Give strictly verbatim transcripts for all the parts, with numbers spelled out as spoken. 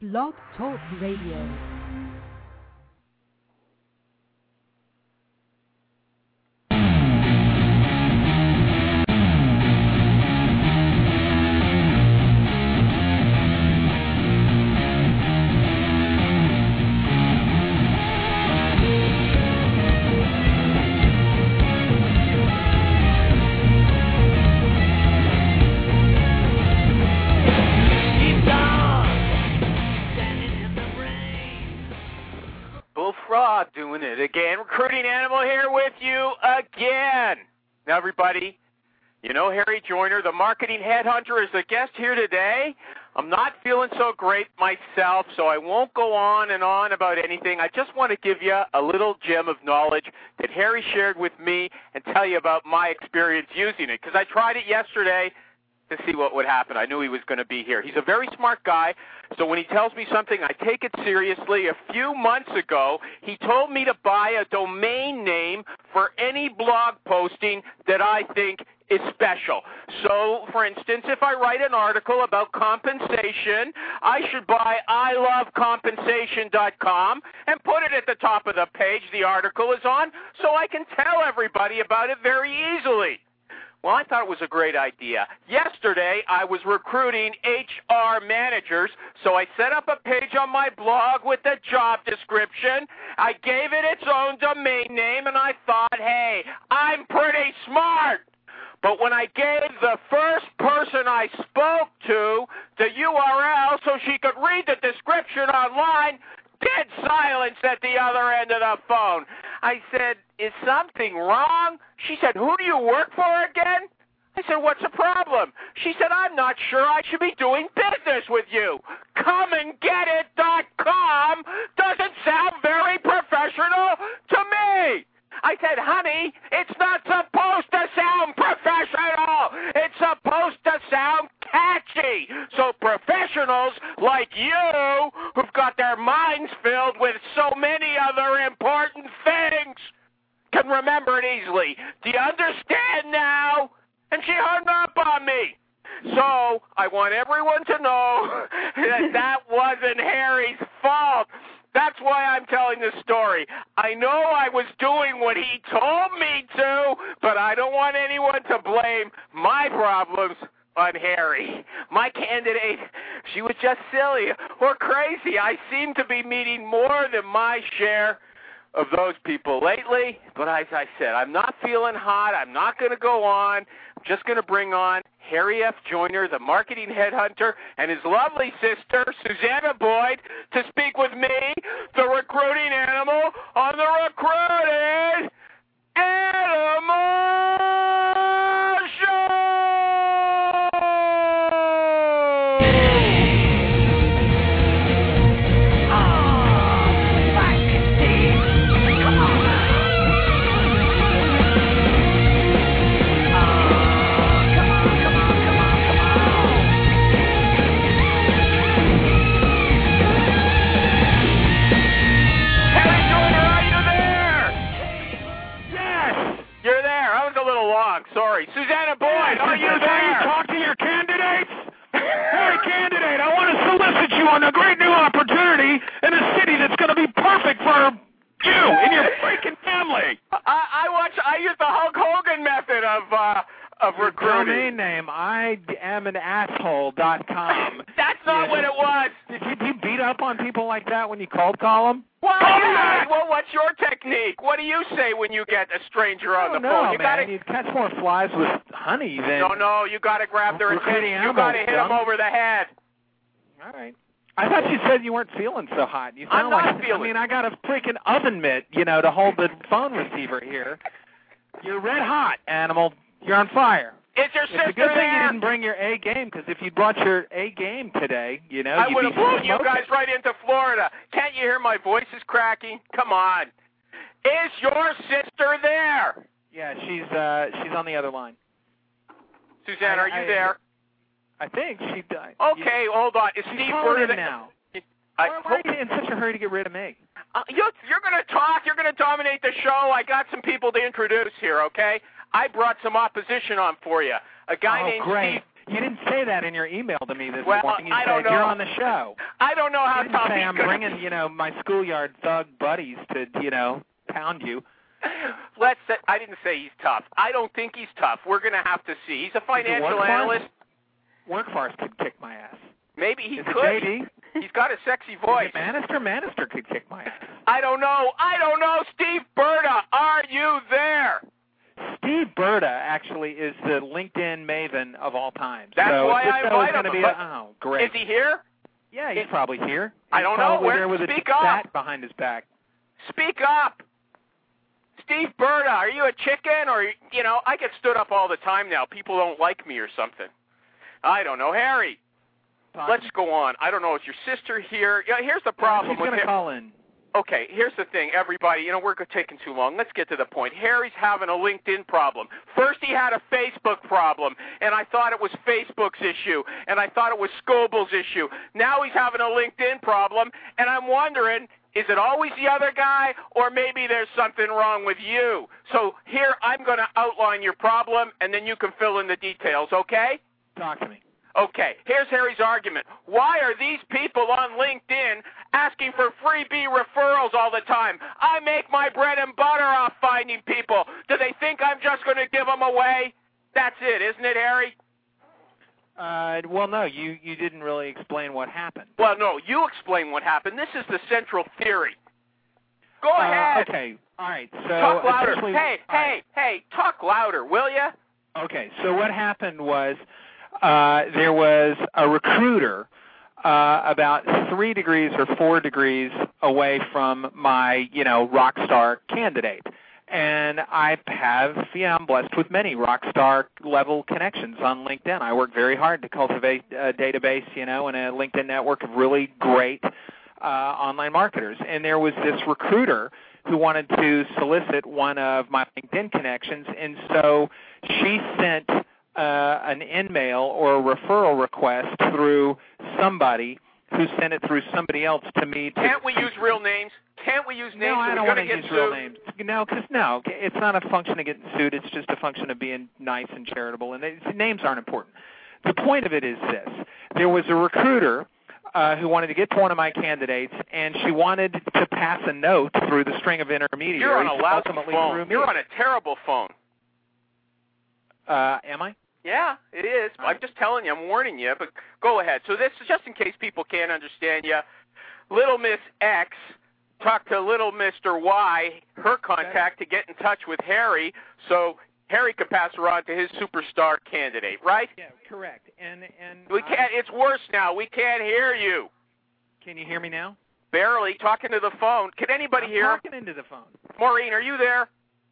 Blog Talk Radio. Doing it again. Recruiting Animal here with you again. Now, everybody, you know Harry Joyner, the marketing headhunter, is the guest here today. I'm not feeling so great myself, so I won't go on and on about anything. I just want to give you a little gem of knowledge that Harry shared with me and tell you about my experience using it, because I tried it yesterday to see what would happen. I knew he was going to be here. He's a very smart guy, so when he tells me something, I take it seriously. A few months ago, he told me to buy a domain name for any blog posting that I think is special. So, for instance, if I write an article about compensation, I should buy I love compensation dot com and put it at the top of the page the article is on so I can tell everybody about it very easily. Well, I thought it was a great idea. Yesterday, I was recruiting H R managers, so I set up a page on my blog with a job description. I gave it its own domain name, and I thought, hey, I'm pretty smart. But when I gave the first person I spoke to the U R L so she could read the description online, dead silence at the other end of the phone. I said, is something wrong? She said, who do you work for again? I said, what's the problem? She said, I'm not sure I should be doing business with you. come and get it dot com doesn't sound very professional to me. I said, honey, it's not supposed to sound professional. It's supposed to sound catchy. So professionals like you, who've got their minds filled with so many other important things, can remember it easily. Do you understand now? And she hung up on me. So I want everyone to know that that wasn't Harry's fault. That's why I'm telling this story. I know I was doing what he told me to, but I don't want anyone to blame my problems on Harry. My candidate, she was just silly or crazy. I seem to be meeting more than my share of those people lately, but as I said, I'm not feeling hot. I'm not going to go on. I'm just going to bring on Harry F. Joyner, the marketing headhunter, and his lovely sister, Susanna Boyd, to speak with me, the recruiting animal, on the Recruiting Animal Show! Sorry. Susanna Boyd, are you there? You talk to your candidates? Hey, candidate, I want to solicit you on a great new opportunity in a city that's going to be perfect for you and your freaking family. I, I watch. I use the Hulk Hogan method of uh, of recruiting. Domain name I am an asshole dot com. That's not yeah. what it was. Did you, did you beat up on people like that when you cold call them? Well, yeah. well, what's your technique? What do you say when you get a stranger on the no, phone? You man. gotta You catch more flies with honey than... No, no, you got to grab their attention. You got to hit them over the head. All right. I thought you said you weren't feeling so hot. You sound I'm not like, feeling I mean, I got a freaking oven mitt, you know, to hold the phone receiver here. You're red hot, animal. You're on fire. Is your sister It's a good thing there? you didn't bring your A game, because if you brought your A game today, you know, I you'd would be have blown you smoking. guys right into Florida. Can't you hear my voice is cracking? Come on. Is your sister there? Yeah, she's uh, she's on the other line. Suzanne, I, are you I, there? I think she died. Okay, hold on. Is She's Steve calling Bird in now. I why, why are you in such a hurry to get rid of me? Uh, you're you're going to talk. You're going to dominate the show. I got some people to introduce here, okay? I brought some opposition on for you. A guy oh, named great. Steve. You didn't say that in your email to me this well, morning. You I said don't know. you're on the show. I don't know how you didn't tough say he's I'm gonna bringing, be. you know, my schoolyard thug buddies to, you know, pound you. Let's say, I didn't say he's tough. I don't think he's tough. We're going to have to see. He's a financial Workforce? analyst. Workforce could kick my ass. Maybe he Is could. it J D? He's got a sexy voice. Is it Manister? Manister could kick my ass. I don't know. I don't know. Steve Berta, are you there? Steve Berta actually is the LinkedIn maven of all time. That's so why I invited invited him. him. Be a, oh, great. Is he here? Yeah, he's Is, probably here. He's I don't know. probably Where? there with Speak a up. bat behind his back. Speak up. Steve Berta, are you a chicken or, you know, I get stood up all the time now. People don't like me or something. I don't know. Harry, Talk let's go on. I don't know. Is your sister here? Yeah, here's the problem. He's going with to him. call in. Okay, here's the thing, everybody. You know, we're taking too long. Let's get to the point. Harry's having a LinkedIn problem. First he had a Facebook problem, and I thought it was Facebook's issue, and I thought it was Scoble's issue. Now he's having a LinkedIn problem, and I'm wondering, is it always the other guy, or maybe there's something wrong with you? So here, I'm going to outline your problem, and then you can fill in the details, okay? Talk to me. Okay, here's Harry's argument. Why are these people on LinkedIn asking for freebie referrals all the time? I make my bread and butter off finding people. Do they think I'm just going to give them away? That's it, isn't it, Harry? Uh, well, no, you, you didn't really explain what happened. Well, no, you explain what happened. This is the central theory. Go uh, ahead. Okay, all right. So talk louder. essentially- Hey, all hey, right. hey, talk louder, will you? Okay, so what happened was uh, there was a recruiter uh, about three degrees or four degrees away from my, you know, rock star candidate. And I have, yeah, I'm blessed with many rock star level connections on LinkedIn. I work very hard to cultivate a database, you know, and a LinkedIn network of really great uh, online marketers. And there was this recruiter who wanted to solicit one of my LinkedIn connections, and so she sent uh, an in-mail or a referral request through somebody who sent it through somebody else to me. To, Can't we use real names? Can't we use names? No, I don't want to use real names. No, because no, it's not a function of getting sued. It's just a function of being nice and charitable, and they, names aren't important. The point of it is this. There was a recruiter uh, who wanted to get to one of my candidates, and she wanted to pass a note through the string of intermediaries. You're on a lousy ultimately phone. through me. You're on a terrible phone. Uh, am I? Yeah, it is. All I'm right. just telling you. I'm warning you. But go ahead. So this is just in case people can't understand you. Little Miss X talked to Little Mister Y, her contact, to get in touch with Harry, so Harry could pass her on to his superstar candidate. Right? Yeah, correct. And and We can't. It's worse now. We can't hear you. Can you hear me now? Barely talking to the phone. Can anybody I'm hear him? talking into the phone. Maureen, are you there?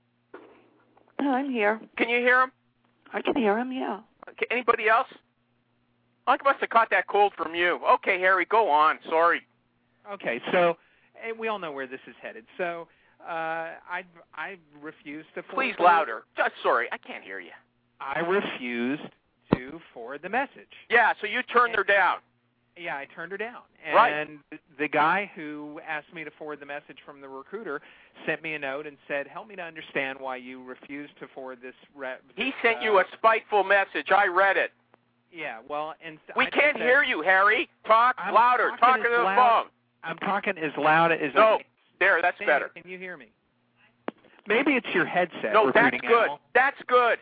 Oh, I'm here. Can you hear him? I can hear him, yeah. Okay, anybody else? I must have caught that cold from you. Okay, Harry, go on. Sorry. Okay, so eh, we all know where this is headed. So uh, I I refuse to forward Please the- louder. Just sorry, I can't hear you. I refused to forward the message. Yeah, so you turned her down. Yeah, I turned her down. Right. And the guy who asked me to forward the message from the recruiter sent me a note and said, help me to understand why you refused to forward this. Re- He sent uh, you a spiteful message. I read it. Yeah, well, and We I can't said, hear you, Harry. Talk I'm louder. talking Talk as into the loud- phone. I'm talking as loud as No, I there, that's can. better. Can you hear me? Maybe it's your headset. No, that's recruiting good. animal. That's good.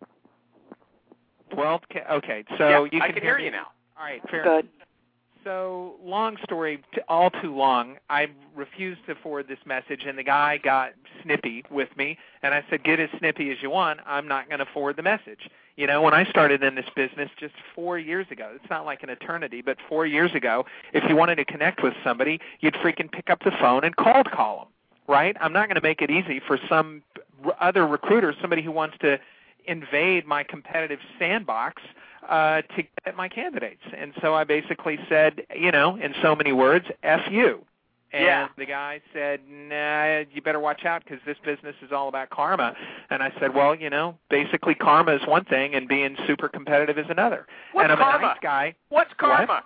Well, ca- okay, so yeah, you I can can hear hear you me. now. All right, fair Good. So, long story, t- all too long, I refused to forward this message, and the guy got snippy with me, and I said, get as snippy as you want. I'm not going to forward the message. You know, when I started in this business just four years ago, it's not like an eternity, but four years ago, if you wanted to connect with somebody, you'd freaking pick up the phone and cold call them, right? I'm not going to make it easy for some other recruiter, somebody who wants to invade my competitive sandbox uh, to get my candidates. And so I basically said, you know, in so many words, F you. And Yeah. the guy said, nah, you better watch out because this business is all about karma. And I said, well, you know, basically karma is one thing and being super competitive is another. What's and I'm karma? a nice guy. What's karma?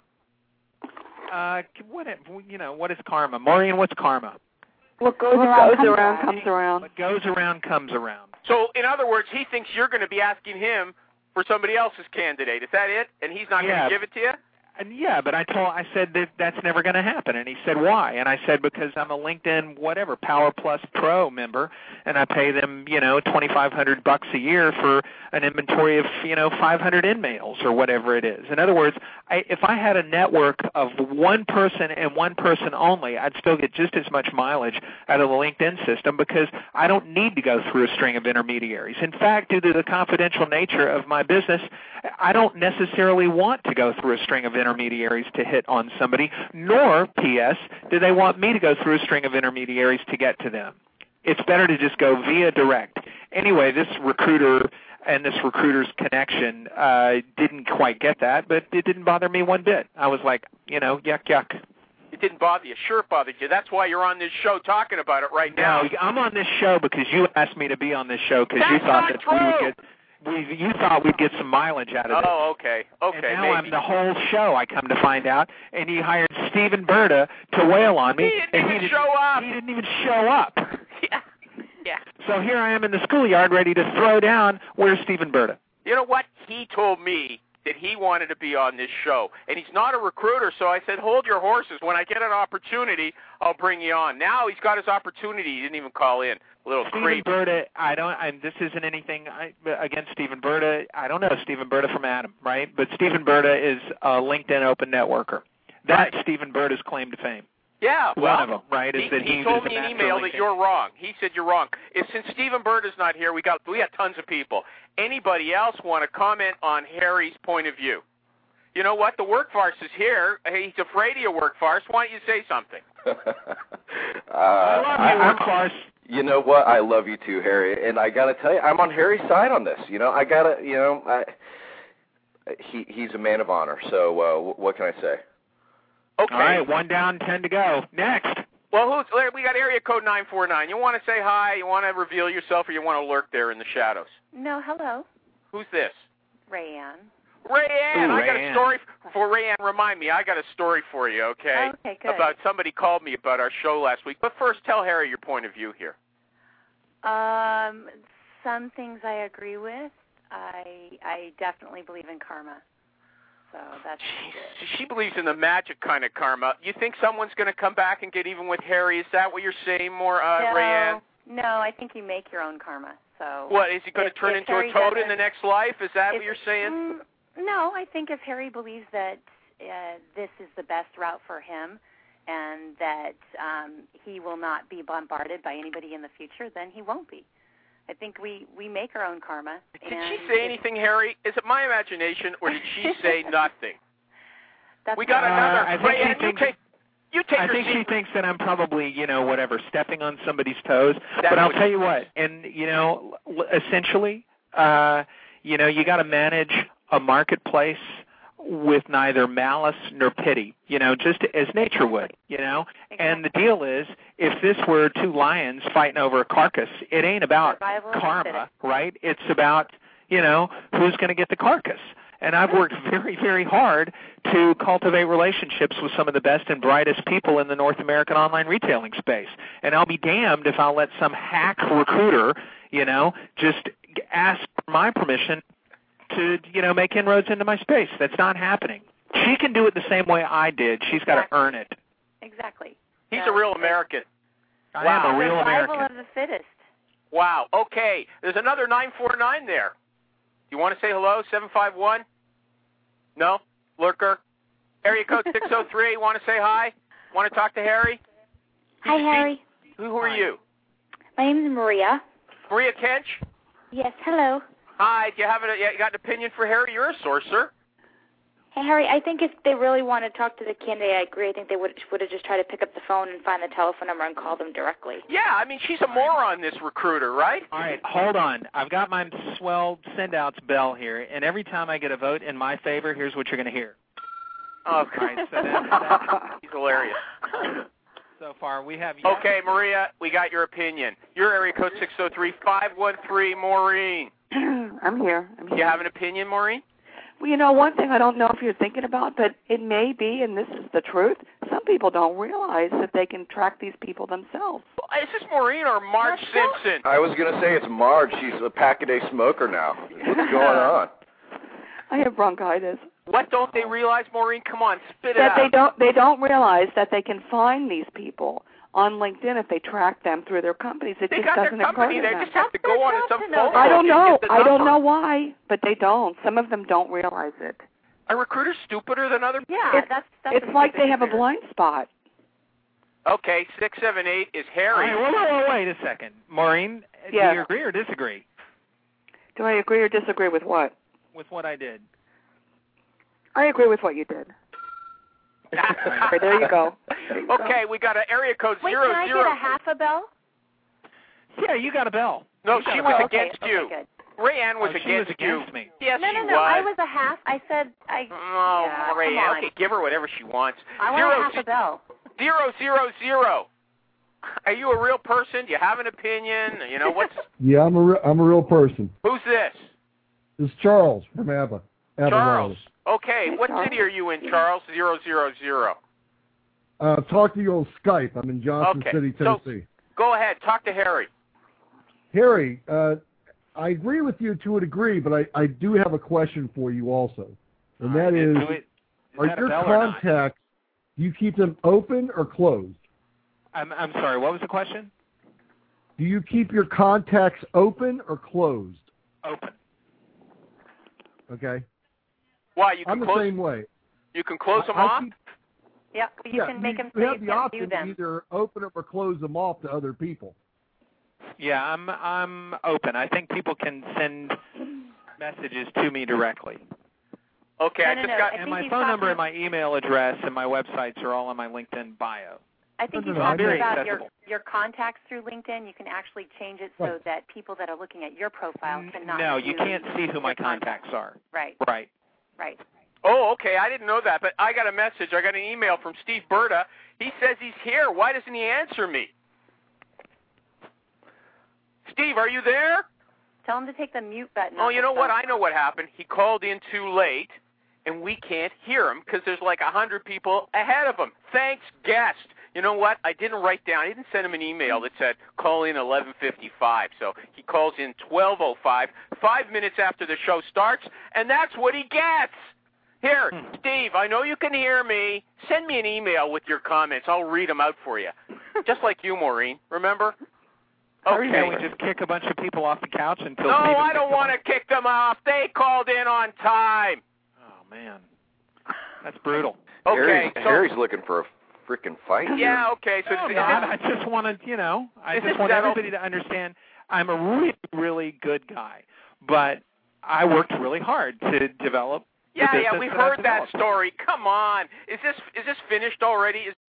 Uh, what, you know, what is karma? Maureen, what's karma? What goes What around, goes comes around, around, comes around. What goes around comes around. So, in other words, he thinks you're going to be asking him for somebody else's candidate. Is that it? And he's not Yeah. going to give it to you? And yeah, but I told, I said that that's never going to happen, and he said why? And I said because I'm a LinkedIn whatever Power Plus Pro member, and I pay them you know twenty-five hundred bucks a year for an inventory of you know five hundred InMails or whatever it is. In other words, I, if I had a network of one person and one person only, I'd still get just as much mileage out of the LinkedIn system because I don't need to go through a string of intermediaries. In fact, due to the confidential nature of my business, I don't necessarily want to go through a string of intermediaries intermediaries to hit on somebody, nor, P S, do they want me to go through a string of intermediaries to get to them. It's better to just go via direct. Anyway, this recruiter and this recruiter's connection uh, didn't quite get that, but it didn't bother me one bit. I was like, you know, yuck, yuck. It didn't bother you. Sure it bothered you. That's why you're on this show talking about it right now. No, I'm on this show because you asked me to be on this show because you That's thought not that true. we would get... We, you thought we'd get some mileage out of it. Oh, okay. Okay, and now maybe. I'm the whole show, I come to find out, and he hired Stephen Berta to wail on me. He didn't and even he didn't, show up. He didn't even show up. Yeah. Yeah. So here I am in the schoolyard ready to throw down. Where's Stephen Berta? You know what? He told me that he wanted to be on this show, and he's not a recruiter, so I said, hold your horses. When I get an opportunity, I'll bring you on. Now he's got his opportunity. He didn't even call in. A little Stephen creep. Berta, I don't. I, this isn't anything I, against Stephen Berta. I don't know Stephen Berta from Adam, right? But Stephen Berta is a LinkedIn open networker. That's Right. Stephen Berta's claim to fame. Yeah, well, one of them, right? Is he, that he he told is me a in master email LinkedIn. that you're wrong. He said you're wrong. If since Stephen Berta's not here, we got we got tons of people. Anybody else want to comment on Harry's point of view? You know what? The work farce is here. He's afraid of your work farce. Why don't you say something? uh, I love you, I, work farce. You know what? I love you too, Harry. And I got to tell you, I'm on Harry's side on this. You know, I got to, you know, I, he he's a man of honor. So uh, what can I say? Okay. All right, one down, ten to go. Next. Well, who's, we got area code nine four nine. You want to say hi? You want to reveal yourself, or you want to lurk there in the shadows? No, hello. Who's this? Rayanne. Rayanne. Ooh, I got Rayanne. a story for Rayanne. Remind me, I got a story for you, okay? Okay, good. About somebody called me about our show last week. But first, tell Harry your point of view here. Um, some things I agree with. I I definitely believe in karma. So that's Jeez, she believes in the magic kind of karma. You think someone's going to come back and get even with Harry? Is that what you're saying, more, uh, no, Rayanne? No, I think you make your own karma. So What, is he going to if- turn if into Harry a toad in doesn't- the next life? Is that if- what you're saying? Mm, no, I think if Harry believes that uh, this is the best route for him and that um, he will not be bombarded by anybody in the future, then he won't be. I think we, we make our own karma. Did and she say if- anything, Harry? Is it my imagination, or did she say nothing? That's We got not- another. Uh, I think she Rayanne, you thinks- take, you take I your think seat. she thinks that I'm probably, you know, whatever, stepping on somebody's toes. That's but I'll what tell she- you what, and, you know, l- essentially, uh, you know, you got to manage a marketplace with neither malice nor pity, you know, just as nature would, you know. And the deal is, if this were two lions fighting over a carcass, it ain't about Survival of the karma, fittest. right? It's about, you know, who's going to get the carcass. And I've worked very, very hard to cultivate relationships with some of the best and brightest people in the North American online retailing space. And I'll be damned if I'll let some hack recruiter, you know, just ask for my permission to, you know, make inroads into my space. That's not happening. She can do it the same way I did. She's got to Exactly. earn it. Exactly. He's So a real it's American. I Wow. am a real survival American. of the fittest. Wow. Okay. There's another nine four nine there. You want to say hello? seven five one? No? Lurker? Area code six oh three. Want to say hi? Want to talk to Harry? Hi, Harry. Who, who are you? My name is Maria. Maria Kench? Yes, hello. Hi. Do you have a, you got an opinion for Harry? You're a sorcerer. Hey, Harry, I think if they really want to talk to the candidate, I agree. I think they would would have just tried to pick up the phone and find the telephone number and call them directly. Yeah, I mean, she's a moron, this recruiter, right? All right, hold on. I've got my swell send-outs bell here, and every time I get a vote in my favor, here's what you're going to hear. Oh, All right, so that, that, he's hilarious. so far we have... Okay, Maria, we got your opinion. Your area code six oh three, five one three, Maureen. I'm here. I'm Do here. you have an opinion, Maureen? Well, you know, one thing I don't know if you're thinking about, but it may be, and this is the truth, some people don't realize that they can track these people themselves. Is this Maureen or Marge That's Simpson? I was going to say it's Marge. She's a pack-a-day smoker now. What's going on? I have bronchitis. What don't they realize, Maureen? Come on, spit it that out. they don't they don't realize that they can find these people on LinkedIn if they track them through their companies. It they just got doesn't their company. occur to They them. just have to go on to some phone. I don't know. I don't number. know why, but they don't. Some of them don't realize it. Are recruiters stupider than other? Yeah, it's, that's, that's it's like they have a blind spot. Okay, six seven eight is Harry. All right, wait, wait, wait a second, Maureen. Yeah. Do you agree or disagree? Do I agree or disagree with what? With what I did. I agree with what you did. Okay, there you go. There you okay, go. we got an area code Wait, zero can I zero. get a half a bell? Yeah, you got a bell. No, You got she a was bell. okay, against okay, you. Good. Rayanne was Oh, she against was you. against me. Yes, no, she no, no. was. I was a half. I said I. Oh, yeah, Rayanne. come on. Okay, give her whatever she wants. I want zero, a half a bell. Zero zero zero. Are you a real person? Do you have an opinion? You know what's? Yeah, I'm a re- I'm a real person. Who's this? It's Charles from Abba. Abba Charles. Water. Okay, what Charles. city are you in, Charles? Zero zero zero. Uh, talk to you on Skype. I'm in Johnson Okay, City, so- Tennessee. Go ahead, talk to Harry. Harry, uh, I agree with you to a degree, but I, I do have a question for you also, and All right, that is, do it. Is are that a your bell or not? contacts, do you keep them open or closed? I'm I'm sorry. What was the question? Do you keep your contacts open or closed? Open. Okay. Why you can I'm the close? same way. You can close them I- I off. keep- Yeah, you yeah, can make them you so have you the can option view to them. either open them or close them off to other people. Yeah, I'm I'm open. I think people can send messages to me directly. Okay, No, I no, just no, got. I And think my he's phone number talking- and my email address and my websites are all on my LinkedIn bio. I think No, he's no, no, talking I'm about very your accessible. your contacts through LinkedIn. You can actually change it so Right. that people that are looking at your profile cannot. No, you view can't see who my your contacts are. Right, Right. right. Oh, okay. I didn't know that, but I got a message. I got an email from Steve Berta. He says he's here. Why doesn't he answer me? Steve, are you there? Tell him to take the mute button. Oh, off you his know what? phone. I know what happened. He called in too late, and we can't hear him because there's like a hundred people ahead of him. Thanks, guest. You know what? I didn't write down. I didn't send him an email that said call in eleven fifty-five. So he calls in twelve oh five, five minutes after the show starts, and that's what he gets. Here, Steve, I know you can hear me. Send me an email with your comments. I'll read them out for you. Just like you, Maureen. Remember? Okay. Okay. We just kick a bunch of people off the couch until. No, Steven I don't kicks them want off. to kick them off. They called in on time. Oh man, that's brutal. Okay. Harry's, so, Harry's looking for a freaking fight here. yeah, okay. So No, is not. this- I just want to, you know, I Is this just want settled? everybody to understand I'm a really, really good guy, but I worked really hard to develop. the Yeah, yeah, business we've that I've heard that developed. story. Come on. Is this is this finished already? Is,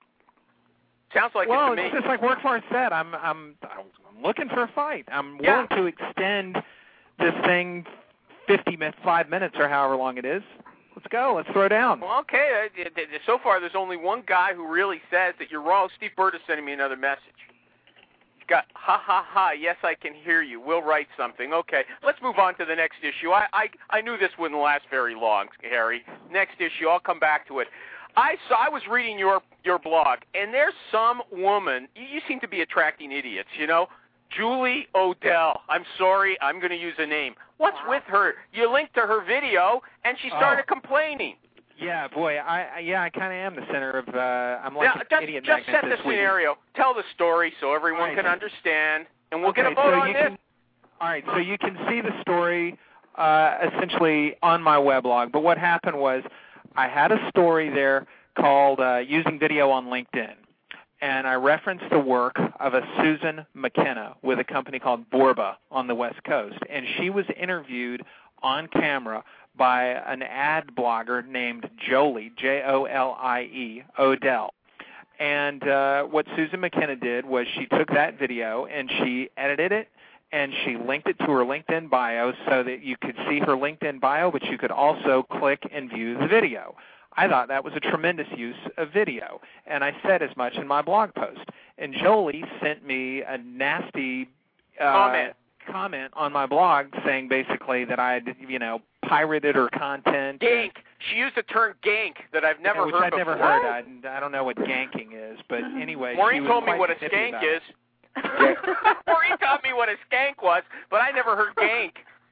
sounds like well, it to me. it's just like Workforce said. I'm, I'm, I'm looking for a fight. I'm Yeah. willing to extend this thing fifty-five minutes or however long it is. Let's go. Let's throw down. Well, okay. uh, th- th- So far, there's only one guy who really says that you're wrong. Steve Bird is sending me another message. He's got, ha, ha, ha, yes, I can hear you. We'll write something. Okay, let's move on to the next issue. I, I, I knew this wouldn't last very long, Harry. Next issue, I'll come back to it. I saw. I was reading your, your blog, and there's some woman, you, you seem to be attracting idiots, you know, Julie Odell. I'm sorry, I'm going to use a name. What's Wow. with her? You linked to her video, and she started Oh. complaining. Yeah, boy, I, I yeah, I kind of am the center of. Uh, I'm like Now, an just, idiot just magnet set the this week. scenario. Tell the story so everyone Right. can understand, and we'll get a Okay, vote so on you this. can- All right, so you can see the story uh, essentially on my weblog. But what happened was I had a story there called uh, Using Video on LinkedIn. And I referenced the work of a Susan McKenna with a company called Borba on the West Coast. And she was interviewed on camera by an ad blogger named Jolie, J O L I E, Odell. And uh, what Susan McKenna did was she took that video and she edited it and she linked it to her LinkedIn bio so that you could see her LinkedIn bio, but you could also click and view the video. I thought that was a tremendous use of video, and I said as much in my blog post. And Jolie sent me a nasty uh, Comment. comment on my blog saying basically that I had, you know, pirated her content. Gank. She used the term gank that I've never yeah, which heard I'd before. never heard. I, I don't know what ganking is, but anyway. Maureen she was told me quite what a snippy skank about it. is. Maureen taught me what a skank was, but I never heard gank.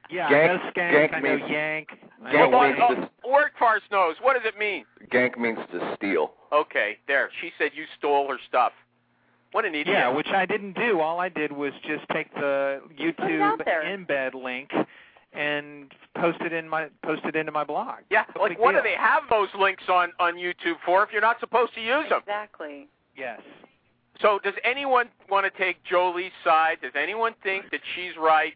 Yeah, Gank, I know skank, gank I know means, yank. I gank know Well, means wank. to, oh, Workfarce knows. What does it mean? gank means to steal. Okay, there. She said you stole her stuff. What an idiot. Yeah, which I didn't do. All I did was just take the YouTube embed link and post it in my post it into my blog. Yeah, no like what deal. do they have those links on, on YouTube for if you're not supposed to use them? Exactly. Yes. So does anyone want to take Jolie's side? Does anyone think that she's right?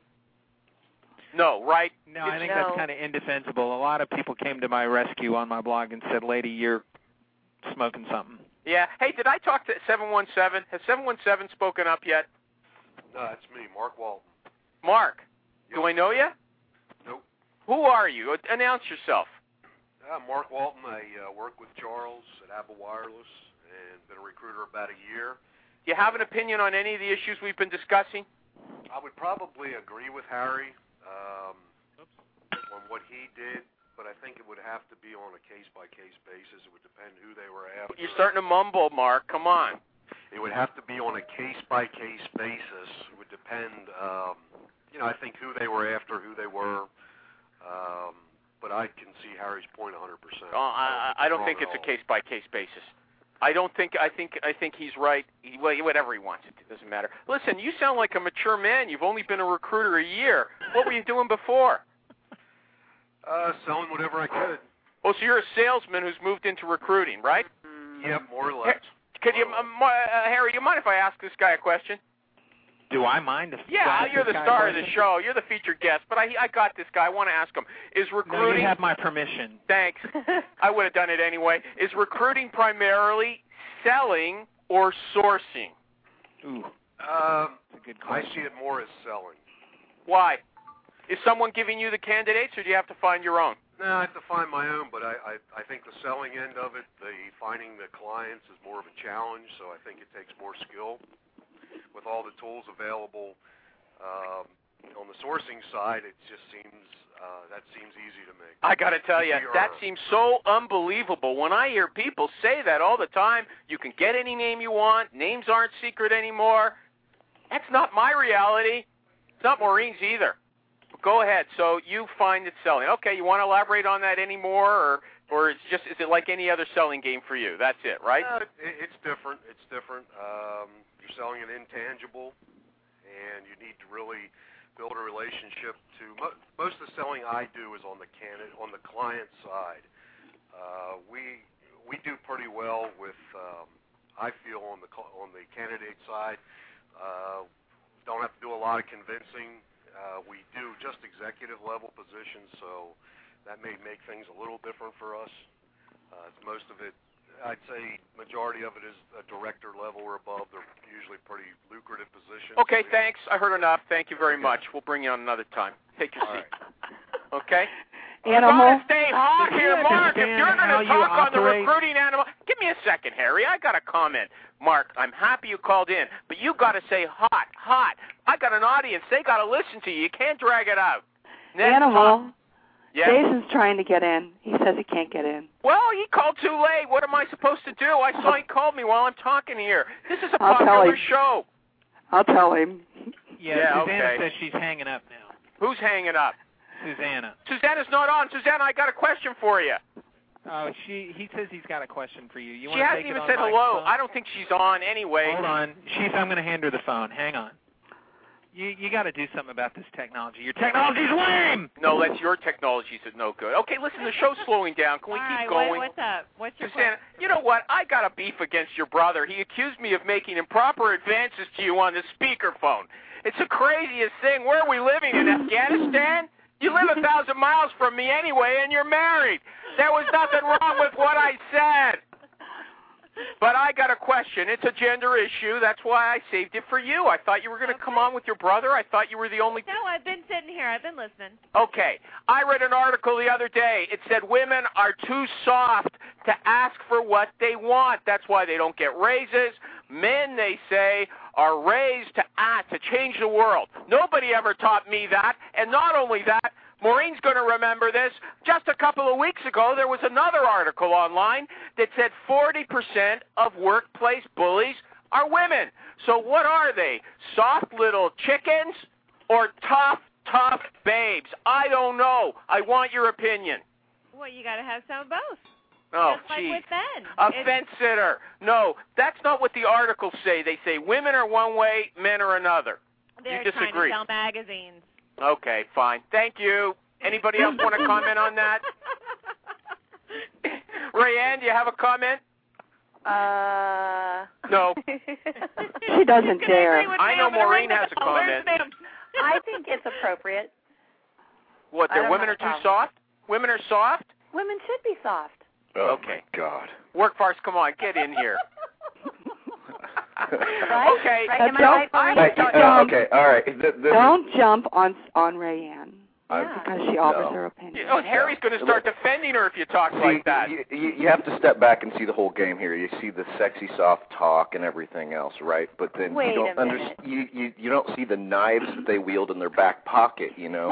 No, right? No, I think no. that's kind of indefensible. A lot of people came to my rescue on my blog and said, lady, you're smoking something. Yeah. Hey, did I talk to seven one seven? Has seven one seven spoken up yet? No, it's me, Mark Walton. Mark, Yep. do I know you? Nope. Who are you? Announce yourself. Uh, Mark Walton. I uh, work with Charles at Apple Wireless and been a recruiter about a year. Do you have an opinion on any of the issues we've been discussing? I would probably agree with Harry um, on what he did, but I think it would have to be on a case-by-case basis. It would depend who they were after. You're starting to mumble, Mark. Come on. It would have to be on a case-by-case basis. It would depend, um, you know, I think who they were after, who they were. Um, but I can see Harry's point one hundred percent. Oh, I, I don't think it's a case-by-case basis. I don't think. I think. I think he's right. He, well, whatever he wants, it doesn't matter. Listen, you sound like a mature man. You've only been a recruiter a year. What were you doing before? Uh, selling whatever I could. Oh, so you're a salesman who's moved into recruiting, right? Yep, more or less. Could you, um, uh, Harry? Do you mind if I ask this guy a question? Do I mind if Yeah, I you're ask the this guy star a of the question? show. You're the featured guest, but I, I got this guy. I want to ask him: Is No, recruiting? you have my permission. Thanks. I would have done it anyway. Is recruiting primarily selling or sourcing? Ooh, Um, that's a good I question. see it more as selling. Why? Is someone giving you the candidates, or do you have to find your own? No, I have to find my own, but I, I, I think the selling end of it, the finding the clients is more of a challenge, so I think it takes more skill. With all the tools available um, on the sourcing side, it just seems, uh, that seems easy to me. I got to tell you, Easier. that seems so unbelievable. When I hear people say that all the time, you can get any name you want, names aren't secret anymore. That's not my reality. It's not Maureen's either. But go ahead. So you find it selling. Okay, you want to elaborate on that anymore, or or it's just is it like any other selling game for you? That's it, right? Uh, it, it's different. It's different. Um, you're selling an intangible, and you need to really build a relationship. To mo- most of the selling I do is on the candidate, on the client side. Uh, we we do pretty well with. Um, I feel on the on the candidate side, uh, don't have to do a lot of convincing. Uh, we do just executive level positions, so that may make things a little different for us. Uh, most of it, I'd say, majority of it is a director level or above. They're usually pretty lucrative positions. Okay, thanks. I heard enough. Thank you very much. We'll bring you on another time. Take your seat. Okay? Animal. Gotta stay hot Does he here, Mark. If understand you're going how to you talk on the operate? recruiting animal, give me a second, Harry. I got a comment. Mark, I'm happy you called in, but you got to say hot, hot. I got an audience. They got to listen to you. You can't drag it out. Next Animal. time- Yeah. Jason's trying to get in. He says he can't get in. Well, he called too late. What am I supposed to do? I saw he called me while I'm talking here. This is a I'll tell popular him. show. I'll tell him. Yeah, Yeah, Susanna okay. says she's hanging up now. Who's hanging up? Susanna. Susanna's not on. Susanna, I got a question for you. Oh, she. He says he's got a question for you. You She want to hasn't take even it on said my hello. phone? I don't think she's on anyway. Hold on. She's. I'm going to hand her the phone. Hang on. You you got to do something about this technology. Your technology's lame. No, that's your technology's no good. Okay, listen, the show's slowing down. Can we All keep right, going? what, what's up? What's your Susanna, you know what? I got a beef against your brother. He accused me of making improper advances to you on the speakerphone. It's the craziest thing. Where are we living, in Afghanistan? You live a thousand miles from me anyway, and you're married. There was nothing wrong with what I said. But I got a question. It's a gender issue. That's why I saved it for you. I thought you were going to Okay. come on with your brother. I thought you were the only... No, I've been sitting here. I've been listening. Okay. I read an article the other day. It said women are too soft to ask for what they want. That's why they don't get raises. Men, they say, are raised to act, to change the world. Nobody ever taught me that. And not only that, Maureen's going to remember this. Just a couple of weeks ago, there was another article online that said forty percent of workplace bullies are women. So what are they? Soft little chickens or tough, tough babes. I don't know. I want your opinion. Well, you got to have some of both. Oh, Just like geez. with men. A It's- fence sitter. No, that's not what the articles say. They say women are one way, men are another. They're you trying disagree. to sell magazines. Okay, fine. Thank you. Anybody else want to comment on that? Rayanne, do you have a comment? Uh. No. She doesn't Can dare. I, agree with I know ma'am, but I'm Maureen like, has a oh, where's comment. ma'am? I think it's appropriate. What, I that don't women have are a too problem. soft? Women are soft? Women should be soft. Oh, Okay. my God. Workfarce, come on, get in here. Right? Okay. Right? Am I Don't- right, I- Maureen? Hey, uh, okay, all right. Th- this Don't jump on on Rayanne Yeah. because she offers No. her You opinion. know, Harry's going to start defending her if you talk See, like that. You, you, you have to step back and see the whole game here. You see the sexy, soft talk and everything else, right? But then Wait you don't a under, minute. you, you you don't see the knives that they wield in their back pocket. You know.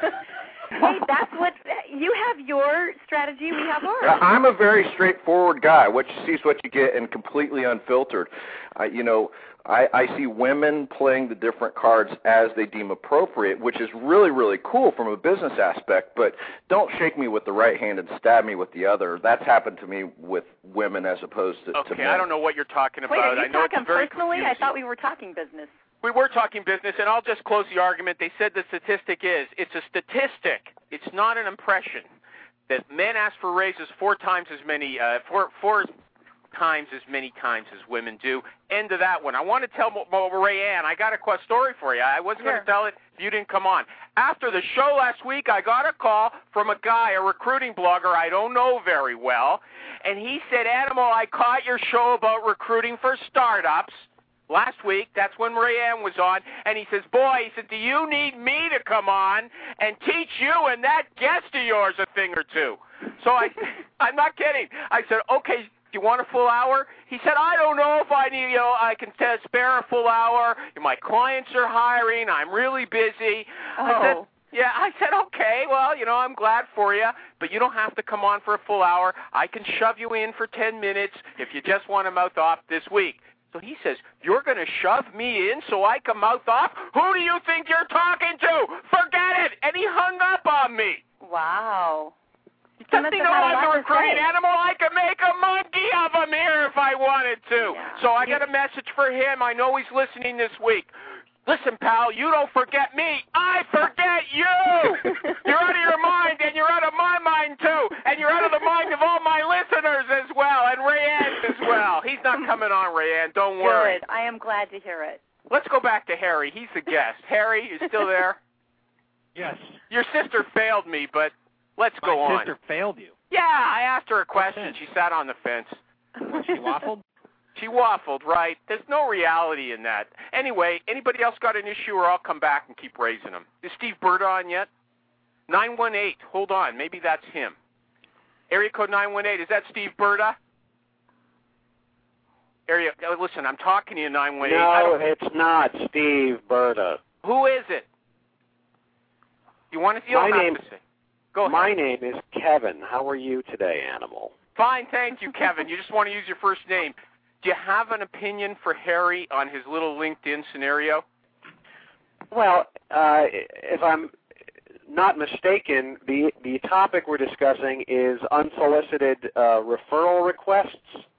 Hey, that's what you have your strategy. We have ours. I'm a very straightforward guy. What you see is what you get, and completely unfiltered. I, you know, I, I see women playing the different cards as they deem appropriate, which is really, really cool from a business aspect. But don't shake me with the right hand and stab me with the other. That's happened to me with women as opposed to, to Okay, men. I don't know what you're talking about. Wait, are you I know talking it's very personally? I confusing. thought we were talking business. We were talking business, and I'll just close the argument. They said the statistic is, it's a statistic. It's not an impression. That men ask for raises four times as many, uh, four, four times as many times as women do. End of that one. I want to tell Mo- Mo- Rayanne, I got a qu- story for you. I wasn't Sure. going to tell it if you didn't come on. After the show last week, I got a call from a guy, a recruiting blogger I don't know very well, and he said, Animal, I caught your show about recruiting for startups. Last week, that's when Rayanne was on, and he says, boy, he said, do you need me to come on and teach you and that guest of yours a thing or two? So I, I'm not kidding. I said, okay, do you want a full hour? He said, I don't know if I need, you know, I can t- spare a full hour. My clients are hiring. I'm really busy. Oh. I said, yeah, I said, okay, well, you know, I'm glad for you, but you don't have to come on for a full hour. I can shove you in for ten minutes if you just want to mouth off this week. So he says, you're going to shove me in so I can mouth off? Who do you think you're talking to? Forget it. And he hung up on me. Wow. Doesn't must he have know had a I'm lot the to recruiting say. animal? I could make a monkey of him here if I wanted to. Yeah. So I got a message for him. I know he's listening this week. Listen, pal, you don't forget me. I forget you. You're out of your mind, and you're out of my mind, too. And you're out of the mind of all my listeners as well, and Rayanne as well. He's not coming on, Rayanne. Don't worry. Good. I am glad to hear it. Let's go back to Harry. He's the guest. Harry, you still there? Yes. Your sister failed me, but let's My go on. sister failed you. Yeah, I asked her a question. She sat on the fence. She waffled? She waffled, right? There's no reality in that. Anyway, anybody else got an issue, or I'll come back and keep raising them. Is Steve Berta on yet? nine one eight. Hold on. Maybe that's him. Area code nine one eight. Is that Steve Berta? Area. Oh, listen, I'm talking to you, nine one eight. I No, don't, it's not Steve Berta. who is it? You want to? You My don't have name- to say. Go ahead. My name is Kevin. How are you today, Animal? Fine, thank you, Kevin. You just want to use your first name. Do you have an opinion for Harry on his little LinkedIn scenario? Well, uh, if I'm not mistaken, the the topic we're discussing is unsolicited uh, referral requests.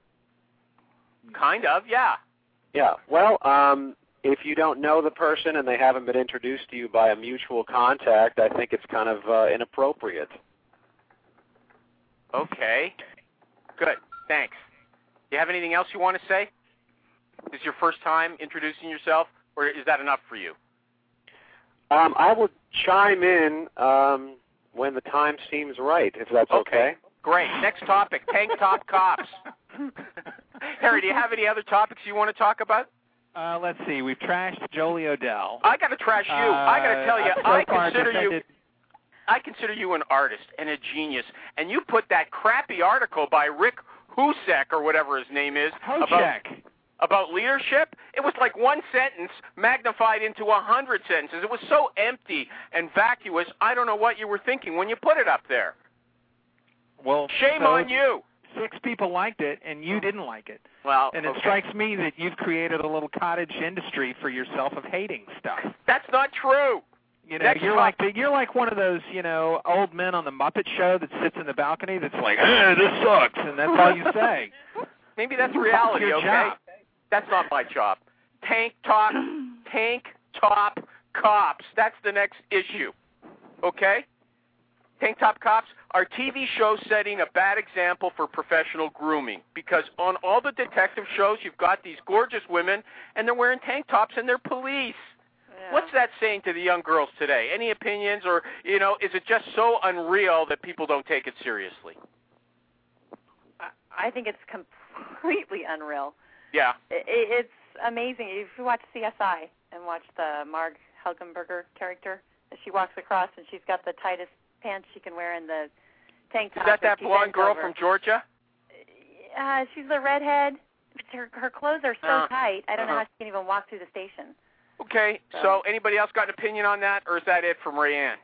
Kind of, yeah. Yeah. Well, um, if you don't know the person and they haven't been introduced to you by a mutual contact, I think it's kind of uh, inappropriate. Okay. Good. Thanks. Do you have anything else you want to say? Is your first time introducing yourself, or is that enough for you? Um, I will chime in um, when the time seems right, if that's okay. Great. Next topic, tank top cops. Harry, do you have any other topics you want to talk about? Uh, let's see. We've trashed Jolie Odell. I got to trash you. Uh, I got to tell you, so I far consider you. defended- I consider you an artist and a genius, and you put that crappy article by Rick Husek or whatever his name is about, Hosek. about leadership. It was like one sentence magnified into a hundred sentences. It was so empty and vacuous. I don't know what you were thinking when you put it up there. Well, Shame so on you. Six people liked it, and you didn't like it. Well, And it okay. strikes me that you've created a little cottage industry for yourself of hating stuff. That's not true. You know, Next you're top- like the, you're like one of those, you know, old men on the Muppet Show that sits in the balcony that's like, hey, this sucks, and that's all you say. Maybe that's reality, Your okay? job. That's not my job. Tank top, tank top cops. That's the next issue, okay? Tank top cops are T V shows setting a bad example for professional grooming because on all the detective shows, you've got these gorgeous women, and they're wearing tank tops, and they're police. Yeah. What's that saying to the young girls today? Any opinions, or, you know, is it just so unreal that people don't take it seriously? I think it's completely unreal. Yeah. It, it's amazing. If you watch C S I and watch the Marg Helgenberger character, she walks across and she's got the tightest pants she can wear in the tank top. Is that that she blonde bends girl over. from Georgia? Uh, she's a redhead. Her, her clothes are so Uh, tight, I don't know uh-huh. how she can even walk through the station. Okay, So- so anybody else got an opinion on that, or is that it from Rayanne?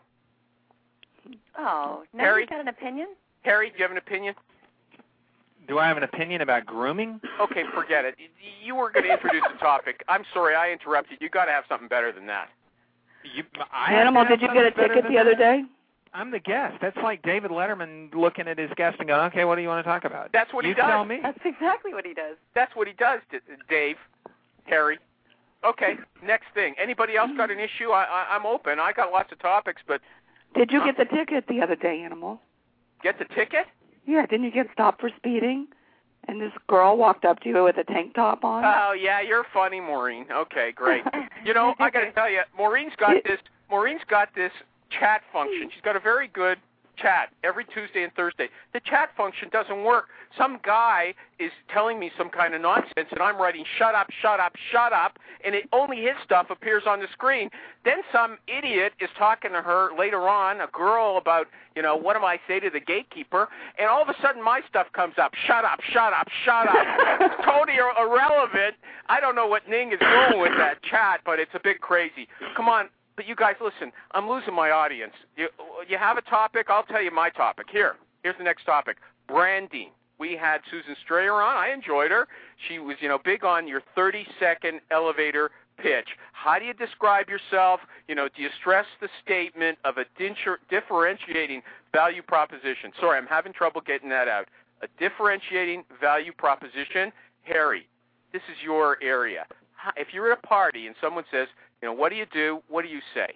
Oh, now Harry? you got an opinion? Harry, do you have an opinion? Do I have an opinion about grooming? Okay, forget it. You were going to introduce the topic. I'm sorry, I interrupted. You got to have something better than that. You, I Animal, have to did you have get a something better ticket than the other that? day? I'm the guest. That's like David Letterman looking at his guest and going, okay, what do you want to talk about? That's what you he does. tell me. That's exactly what he does. That's what he does, D- Dave, Harry. Okay, next thing. Anybody else got an issue? I, I, I'm open. I got lots of topics, but Did you get the ticket the other day, Animal? get the ticket? Yeah, didn't you get stopped for speeding? And this girl walked up to you with a tank top on? Oh, yeah, you're funny, Maureen. Okay, great. You know, I got to tell you, Maureen's got this. Maureen's got this chat function. She's got a very good chat every Tuesday and Thursday. The chat function doesn't work. Some guy is telling me some kind of nonsense, and I'm writing, shut up, shut up, shut up, and it only his stuff appears on the screen. Then some idiot is talking to her later on, a girl, about, you know, what do I say to the gatekeeper, and all of a sudden my stuff comes up, shut up, shut up, shut up. It's totally ir- irrelevant. I don't know what Ning is doing with that chat, but it's a bit crazy. Come on. But you guys, listen, I'm losing my audience. You, you have a topic? I'll tell you my topic. Here, here's the next topic, branding. We had Susan Strayer on. I enjoyed her. She was, you know, big on your thirty-second elevator pitch. How do you describe yourself? You know, do you stress the statement of a differentiating value proposition? Sorry, I'm having trouble getting that out. A differentiating value proposition. Harry, this is your area. If you're at a party and someone says, you know, what do you do? What do you say?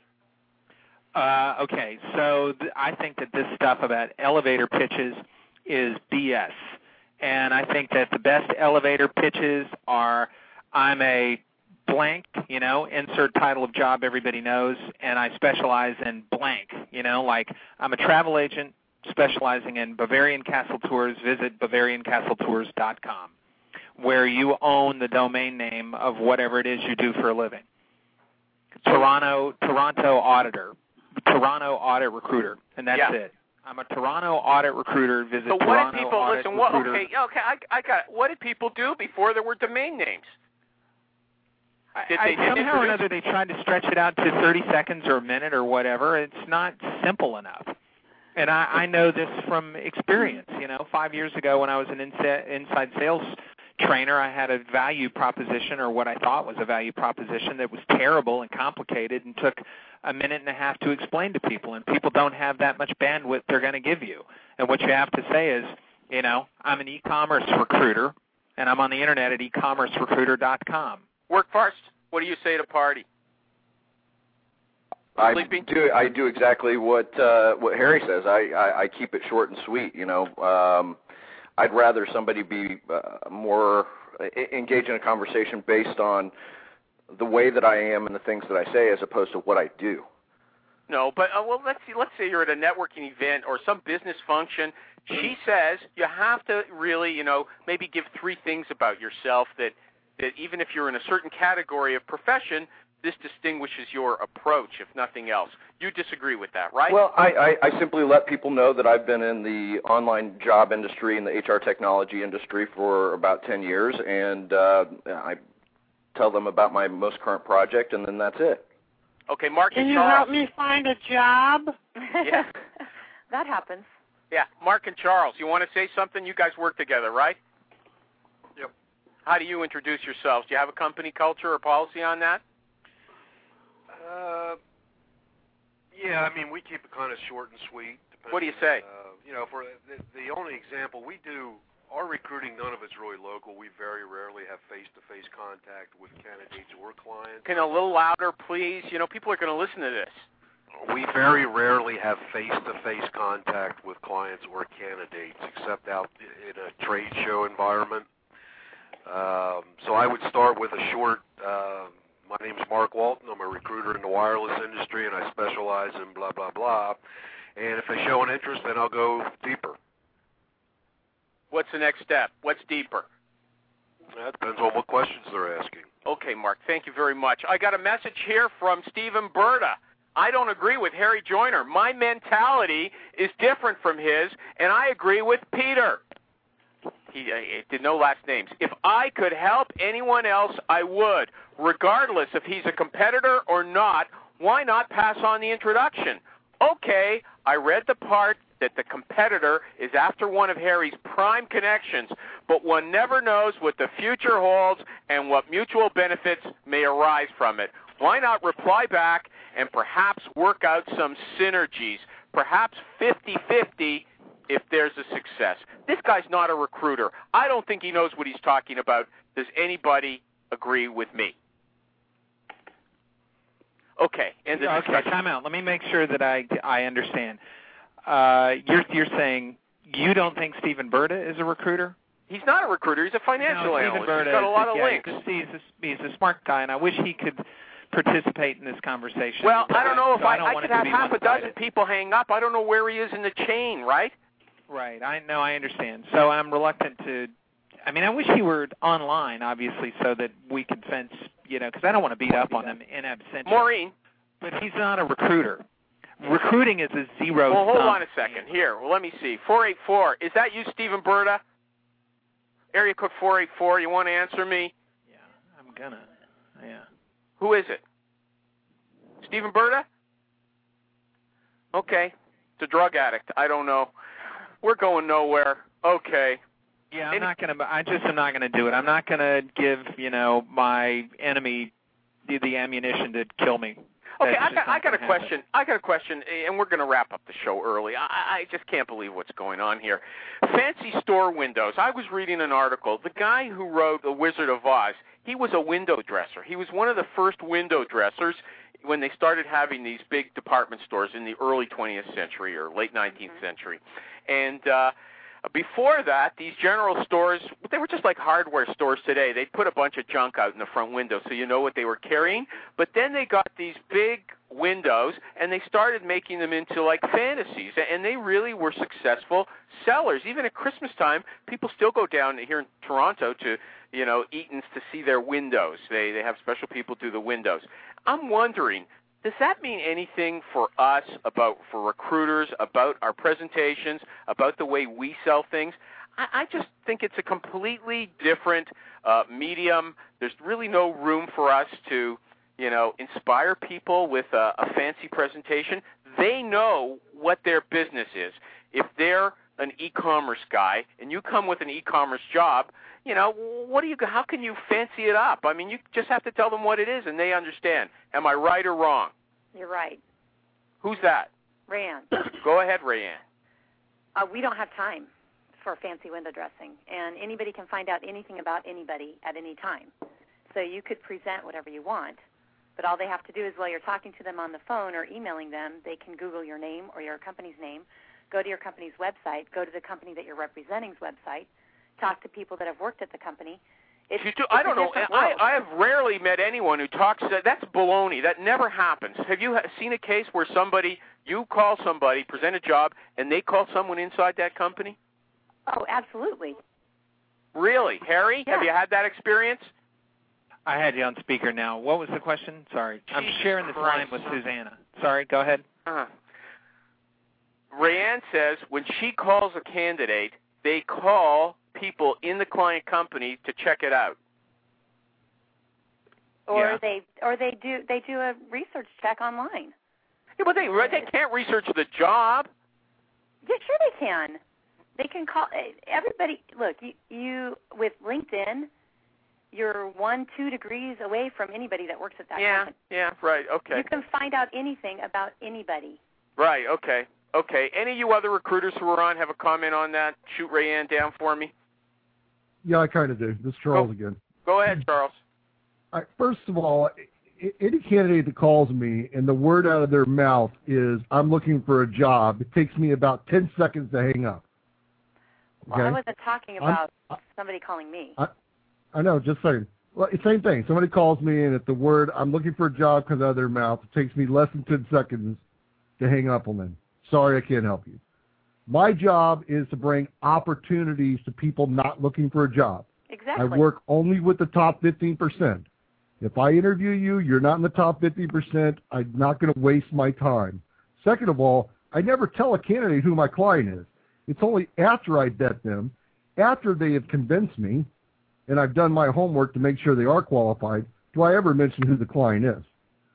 Uh, okay, so th- I think that this stuff about elevator pitches is B S. And I think that the best elevator pitches are, I'm a blank, you know, insert title of job everybody knows, and I specialize in blank, you know, like I'm a travel agent specializing in Bavarian Castle Tours. Visit Bavarian Castle Tours dot com, where you own the domain name of whatever it is you do for a living. Toronto Toronto auditor, Toronto audit recruiter, and that's Yeah. it. I'm a Toronto audit recruiter. Visit So what Toronto did people audit listen? What, recruiter. okay, okay, I, I got. It. What did people do before there were domain names? Did I, they, did somehow or introduce- another they tried to stretch it out to thirty seconds or a minute or whatever. It's not simple enough. And I, I know this from experience. You know, five years ago when I was an insa- inside sales trainer, I had a value proposition, or what I thought was a value proposition, that was terrible and complicated and took a minute and a half to explain to people. And people don't have that much bandwidth they're going to give you. And what you have to say is, you know, I'm an e-commerce recruiter, and I'm on the internet at e commerce recruiter dot com. Work first. What do you say to party? I Sleeping? do. I do exactly what uh, what Harry says. I, I, I keep it short and sweet. You know, um, I'd rather somebody be uh, more engaged in a conversation based on the way that I am and the things that I say, as opposed to what I do. No, but uh, well, let's see. Let's say you're at a networking event or some business function. She says you have to really, you know, maybe give three things about yourself that that even if you're in a certain category of profession, this distinguishes your approach, if nothing else. You disagree with that, right? Well, I, I, I simply let people know that I've been in the online job industry and the H R technology industry for about ten years, and uh, I tell them about my most current project, and then that's it. Okay, Mark Can and you Charles. help me find a job? Yeah. That happens. Yeah, Mark and Charles, you want to say something? You guys work together, right? Yep. How do you introduce yourselves? Do you have a company culture or policy on that? Uh, Yeah, I mean, we keep it kind of short and sweet. What do you say? Uh, you know, for the, the only example, we do our recruiting, none of it's really local. We very rarely have face-to-face contact with candidates or clients. Can a little louder, please? You know, people are going to listen to this. We very rarely have face-to-face contact with clients or candidates, except out in a trade show environment. Um, so I would start with a short, uh, my name is Mark Walton. I'm a recruiter in the wireless industry, and I specialize in blah, blah, blah. And if they show an interest, then I'll go deeper. What's the next step? What's deeper? That depends on what questions they're asking. Okay, Mark, thank you very much. I got a message here from Stephen Berta. I don't agree with Harry Joyner. My mentality is different from his, and I agree with Peter. He uh, did no last names. If I could help anyone else, I would. Regardless if he's a competitor or not, why not pass on the introduction? Okay, I read the part that the competitor is after one of Harry's prime connections, but one never knows what the future holds and what mutual benefits may arise from it. Why not reply back and perhaps work out some synergies, perhaps fifty-fifty if there's a success? This guy's not a recruiter. I don't think he knows what he's talking about. Does anybody agree with me? Okay, end the discussion. Okay, time out. Let me make sure that I, I understand. Uh, you're you're saying you don't think Stephen Berta is a recruiter? He's not a recruiter. He's a financial no, analyst. Berta He's got a lot of yeah, links. He's a, he's a smart guy, and I wish he could participate in this conversation. Well, I don't know if so I, I, don't I want could it to have be half a one-sided. dozen people hang up. I don't know where he is in the chain, right? Right. I know. I understand. So I'm reluctant to. I mean, I wish he were online, obviously, so that we could fence. You know, because I don't want to beat up on him in absentia. Maureen. But he's not a recruiter. Recruiting is a zero Well, hold sum. on a second. Here, well, let me see. four eight four. Is that you, Stephen Berta? Area code four eight four. You want to answer me? Yeah, I'm gonna. Yeah. Who is it? Stephen Berta? Okay. It's a drug addict. I don't know. We're going nowhere. Okay. Yeah, I'm Any- not gonna. I just am not gonna do it. I'm not gonna give you know my enemy the, the ammunition to kill me. Okay, That's I just got, not I got a gonna question. I got a question, and we're going to wrap up the show early. I, I just can't believe what's going on here. Fancy store windows. I was reading an article. The guy who wrote The Wizard of Oz, he was a window dresser. He was one of the first window dressers when they started having these big department stores in the early twentieth century or late nineteenth mm-hmm. century. And uh, before that, these general stores, they were just like hardware stores today. They'd put a bunch of junk out in the front window so you know what they were carrying. But then they got these big windows, and they started making them into like fantasies. And they really were successful sellers. Even at Christmas time, people still go down here in Toronto to, you know, Eaton's to see their windows. They, they have special people do the windows. I'm wondering, does that mean anything for us, about for recruiters, about our presentations, about the way we sell things? I, I just think it's a completely different uh, medium. There's really no room for us to, you know, inspire people with a, a fancy presentation. They know what their business is. If they're an e-commerce guy and you come with an e-commerce job, you know, what do you? How can you fancy it up? I mean, you just have to tell them what it is, and they understand. Am I right or wrong? You're right. Who's that? Rayanne. Go ahead, Rayanne. Uh, we don't have time for fancy window dressing, and anybody can find out anything about anybody at any time. So you could present whatever you want, but all they have to do is while you're talking to them on the phone or emailing them, they can Google your name or your company's name, go to your company's website, go to the company that you're representing's website, talk to people that have worked at the company. It's, you do, it's I don't know. I, world. I have rarely met anyone who talks. Uh, that's baloney. That never happens. Have you ha- seen a case where somebody, you call somebody, present a job, and they call someone inside that company? Oh, absolutely. Really? Harry, Yeah. have you had that experience? I had you on speaker now. What was the question? Sorry. I'm Jesus sharing this Christ. line with Susanna. Sorry, go ahead. Uh, Rayanne says when she calls a candidate, they call people in the client company to check it out. Or Yeah. they or they do they do a research check online. Yeah, but they they can't research the job. Yeah, sure they can. They can call everybody. Look, you, you with LinkedIn, you're one, two degrees away from anybody that works at that yeah, company. Yeah, right, okay. You can find out anything about anybody. Right, okay. Okay, any of you other recruiters who are on have a comment on that? Shoot Rayanne down for me. Yeah, I kind of do. This is Charles Go, again. Go ahead, Charles. All right, first of all, any candidate that calls me and the word out of their mouth is, I'm looking for a job, it takes me about ten seconds to hang up. Okay? Well, I wasn't talking about I'm, somebody calling me. I, I know, just saying. Well, same thing. Somebody calls me, and if the word I'm looking for a job comes out of their mouth, it takes me less than ten seconds to hang up on them. Sorry, I can't help you. My job is to bring opportunities to people not looking for a job. Exactly. I work only with the top fifteen percent. If I interview you, you're not in the top fifty percent, I'm not going to waste my time. Second of all, I never tell a candidate who my client is. It's only after I vet them, after they have convinced me, and I've done my homework to make sure they are qualified, do I ever mention who the client is.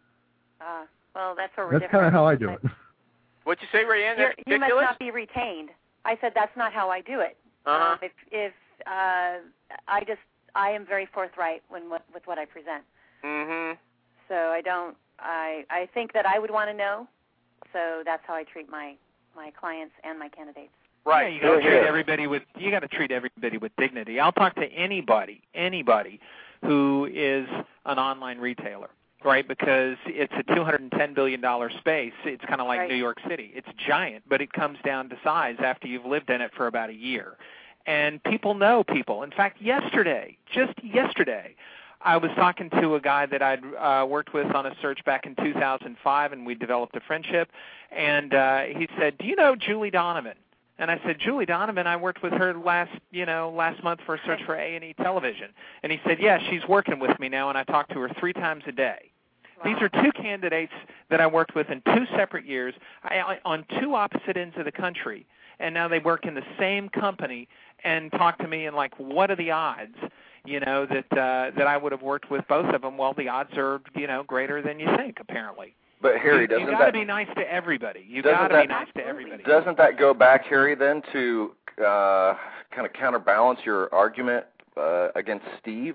Uh, well, that's where we're That's kind of how I do it. What'd you say, Rayanne? You're, That's you must ridiculous? not be retained. I said that's not how I do it. Uh-huh. Um, if if uh, I just I am very forthright when with, with what I present. Mm-hmm. So I don't. I I think that I would want to know. So that's how I treat my my clients and my candidates. Right. Yeah, you got to treat everybody with you got to treat everybody with dignity. I'll talk to anybody, anybody who is an online retailer, right? Because it's a two hundred ten billion dollars space. It's kind of like right. New York City. It's giant, but it comes down to size after you've lived in it for about a year. And people know people. In fact, yesterday, just yesterday, I was talking to a guy that I'd uh, worked with on a search back in two thousand five, and we developed a friendship. And uh, he said, "Do you know Julie Donovan?" And I said, "Julie Donovan, I worked with her last, you know, last month for a search for A and E Television." And he said, "Yeah, she's working with me now, and I talk to her three times a day." Wow. These are two candidates that I worked with in two separate years I, on two opposite ends of the country, and now they work in the same company and talk to me and like, what are the odds, you know, that uh, that I would have worked with both of them? Well, the odds are, you know, greater than you think, apparently. But Harry, you, doesn't you got to that be nice to everybody? You doesn't got to that, be nice to everybody. Doesn't that go back, Harry, then to uh, kind of counterbalance your argument uh, against Steve?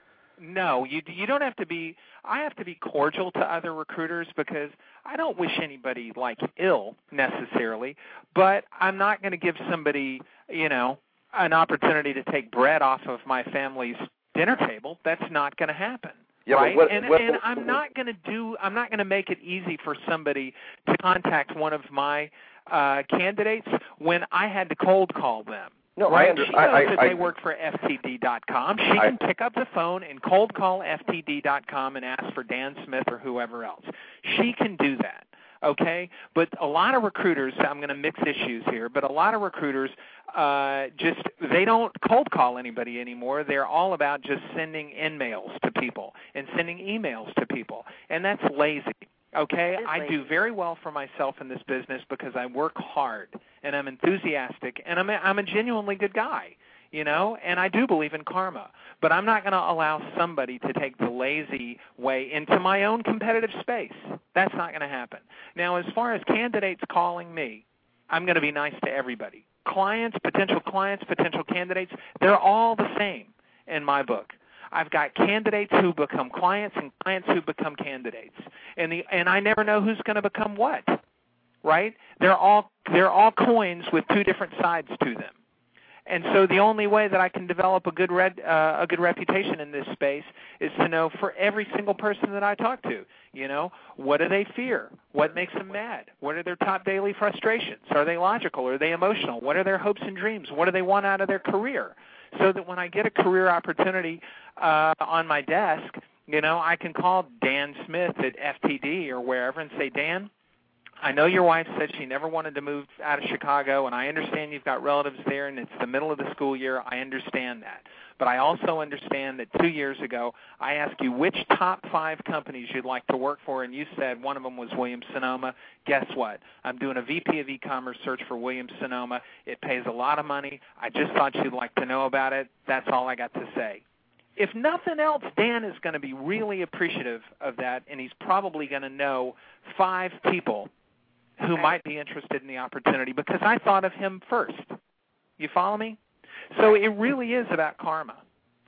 No, you you don't have to be. I have to be cordial to other recruiters because I don't wish anybody like ill necessarily, but I'm not going to give somebody, you know, an opportunity to take bread off of my family's dinner table. That's not going to happen. Yeah, right? What, and what, and what, I'm not going to do. I'm not going to make it easy for somebody to contact one of my uh, candidates when I had to cold call them. No, right? I under, She knows I, I, that I, they work for F T D dot com. She I, can pick up the phone and cold call F T D dot com and ask for Dan Smith or whoever else. She can do that, okay? But a lot of recruiters, I'm going to mix issues here, but a lot of recruiters uh, just, they don't cold call anybody anymore. They're all about just sending in-mails to people and sending emails to people, and that's lazy. Okay, I do very well for myself in this business because I work hard and I'm enthusiastic and I'm a, I'm a genuinely good guy, you know, and I do believe in karma. But I'm not going to allow somebody to take the lazy way into my own competitive space. That's not going to happen. Now, as far as candidates calling me, I'm going to be nice to everybody. Clients, potential clients, potential candidates, they're all the same in my book. I've got candidates who become clients and clients who become candidates, and the and I never know who's going to become what, right? They're all they're all coins with two different sides to them, and so the only way that I can develop a good red uh, a good reputation in this space is to know for every single person that I talk to, you know, what do they fear? What makes them mad? What are their top daily frustrations? Are they logical? Are they emotional? What are their hopes and dreams? What do they want out of their career? So that when I get a career opportunity uh, on my desk, you know, I can call Dan Smith at F T D or wherever and say, Dan, I know your wife said she never wanted to move out of Chicago, and I understand you've got relatives there, and it's the middle of the school year. I understand that. But I also understand that two years ago I asked you which top five companies you'd like to work for, and you said one of them was Williams-Sonoma. Guess what? I'm doing a V P of e-commerce search for Williams-Sonoma. It pays a lot of money. I just thought you'd like to know about it. That's all I got to say. If nothing else, Dan is going to be really appreciative of that, and he's probably going to know five people who might be interested in the opportunity because I thought of him first. You follow me? So it really is about karma.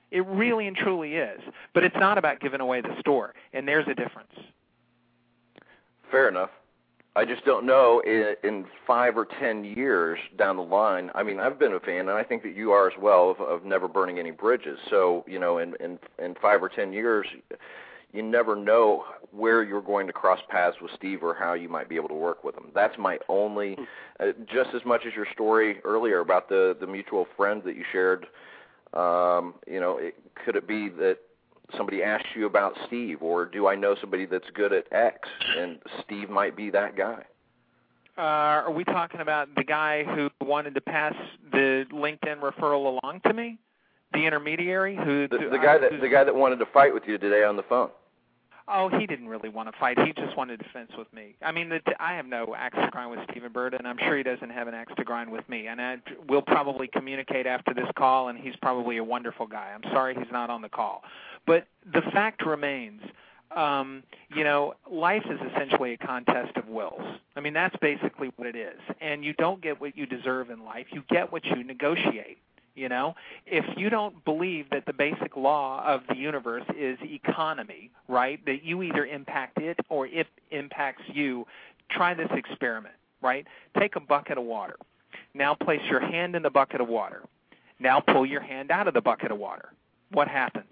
It really and truly is. But it's not about giving away the store, and there's a difference. Fair enough. I just don't know in, in five or ten years down the line. I mean, I've been a fan, and I think that you are as well, of, of never burning any bridges. So, you know, in, in, in five or ten years, you never know where you're going to cross paths with Steve or how you might be able to work with him. That's my only, uh, just as much as your story earlier about the, the mutual friend that you shared, um, you know, it, could it be that somebody asks you about Steve, or do I know somebody that's good at X, and Steve might be that guy? Uh, are we talking about the guy who wanted to pass the LinkedIn referral along to me, the intermediary? Who the, the guy that the guy that wanted to fight with you today on the phone? Oh, he didn't really want to fight. He just wanted to fence with me. I mean, the, I have no axe to grind with Stephen Bird, and I'm sure he doesn't have an axe to grind with me. And I, we'll probably communicate after this call, and he's probably a wonderful guy. I'm sorry he's not on the call. But the fact remains, um, you know, life is essentially a contest of wills. I mean, that's basically what it is. And you don't get what you deserve in life. You get what you negotiate. You know, if you don't believe that the basic law of the universe is economy, right, that you either impact it or it impacts you, try this experiment, right? Take a bucket of water. Now place your hand in the bucket of water. Now pull your hand out of the bucket of water. What happens?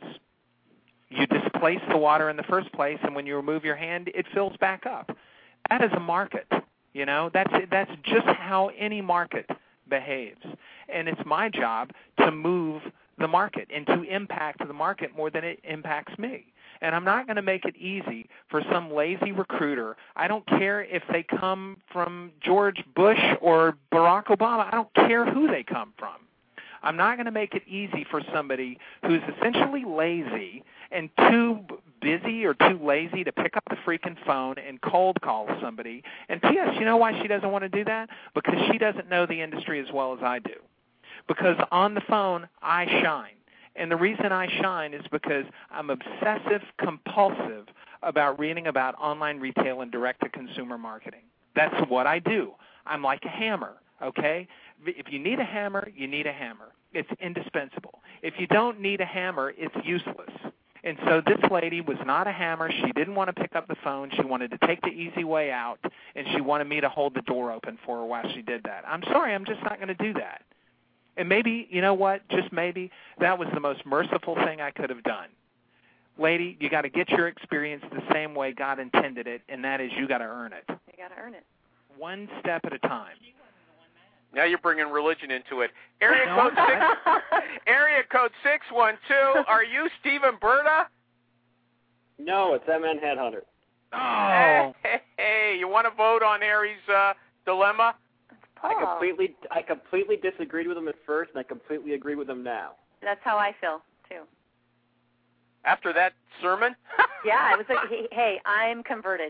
You displace the water in the first place, and when you remove your hand, it fills back up. That is a market. You know, that's that's just how any market behaves. And it's my job to move the market and to impact the market more than it impacts me. And I'm not going to make it easy for some lazy recruiter. I don't care if they come from George Bush or Barack Obama. I don't care who they come from. I'm not going to make it easy for somebody who's essentially lazy and too busy or too lazy to pick up the freaking phone and cold call somebody. And P S, you know why she doesn't want to do that? Because she doesn't know the industry as well as I do. Because on the phone, I shine. And the reason I shine is because I'm obsessive compulsive about reading about online retail and direct-to-consumer marketing. That's what I do. I'm like a hammer, okay? If you need a hammer, you need a hammer. It's indispensable. If you don't need a hammer, it's useless. And so this lady was not a hammer. She didn't want to pick up the phone. She wanted to take the easy way out, and she wanted me to hold the door open for her while she did that. I'm sorry, I'm just not going to do that. And maybe, you know what, just maybe that was the most merciful thing I could have done. Lady, you got to get your experience the same way God intended it, and that is you got to earn it. You got to earn it. One step at a time. Now you're bringing religion into it. Area code six, area code six one two. Are you Stephen Berta? No, it's M N Headhunter. Oh. Hey, hey, you want to vote on Aries' uh, dilemma? I completely, I completely disagreed with him at first, and I completely agree with him now. That's how I feel too. After that sermon? Yeah, it was like, hey, I'm converted.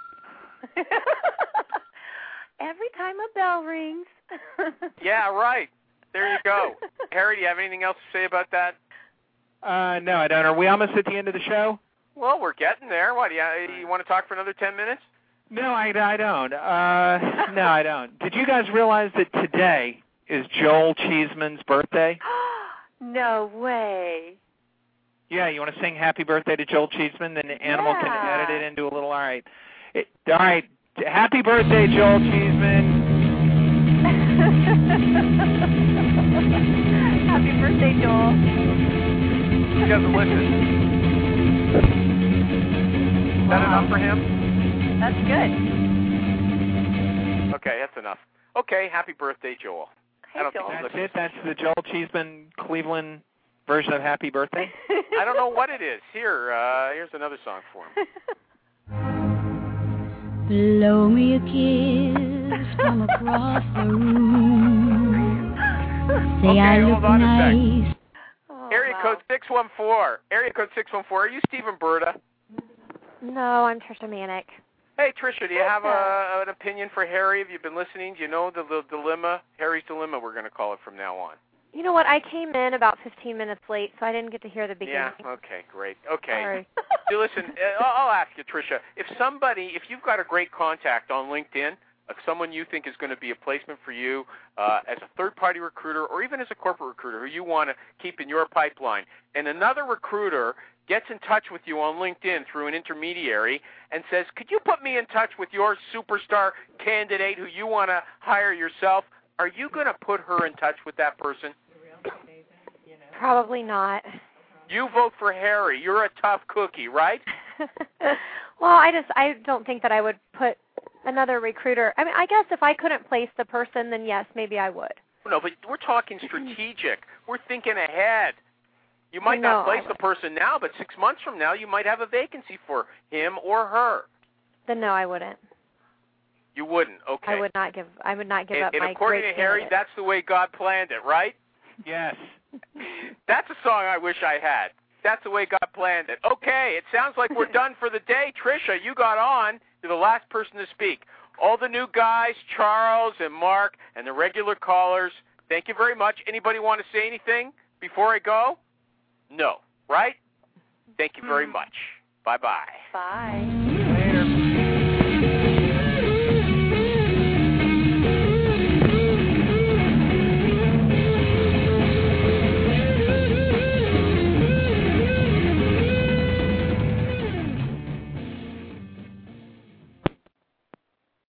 Every time a bell rings. Yeah, right. There you go. Harry, do you have anything else to say about that? Uh, no, I don't. Are we almost at the end of the show? Well, we're getting there. What, do you, you want to talk for another ten minutes? No, I, I don't. Uh, no, I don't. Did you guys realize that today is Joel Cheeseman's birthday? No way. Yeah, you want to sing happy birthday to Joel Cheeseman? Then the animal Yeah. can edit it into a little, all right. It, all right, happy birthday, Joel Cheeseman. Happy birthday, Joel. He doesn't listen. Is that enough for him? That's good. Okay, that's enough. Okay, happy birthday, Joel. Hey, I don't Joel. think That's it? That's the Joel Cheeseman Cleveland version of happy birthday? I don't know what it is. Here, uh, here's another song for him. Blow me a kiss from across the room. Say Okay, I hold look on a sec. nice. Oh, Area wow. code six one four. Area code six one four. Are you Stephen Berta? No, I'm Trisha Manick. Hey, Tricia, do you have a, an opinion for Harry? Have you been listening? Do you know the, the dilemma? Harry's dilemma, we're going to call it from now on. You know what? I came in about fifteen minutes late, so I didn't get to hear the beginning. Yeah, okay, great. Okay. Sorry. So listen, uh, I'll ask you, Tricia, if somebody, if you've got a great contact on LinkedIn, of someone you think is going to be a placement for you uh, as a third-party recruiter or even as a corporate recruiter who you want to keep in your pipeline, and another recruiter gets in touch with you on LinkedIn through an intermediary and says, could you put me in touch with your superstar candidate who you want to hire yourself, are you going to put her in touch with that person? Probably not. You vote for Harry. You're a tough cookie, right? Well, I just I don't think that I would put another recruiter. I mean, I guess if I couldn't place the person, then yes, maybe I would. No, but we're talking strategic. We're thinking ahead. You might no, not place the person now, but six months from now, you might have a vacancy for him or her. Then no, I wouldn't. You wouldn't. Okay. I would not give. I would not give and, up and my according great to Harry, candidate. that's the way God planned it, right? Yes. That's a song I wish I had. That's the way God planned it. Okay, it sounds like we're done for the day. Tricia, you got on. You're the last person to speak. All the new guys, Charles and Mark, and the regular callers, thank you very much. Anybody want to say anything before I go? No, right? Thank you very much. Bye-bye. Bye. Later.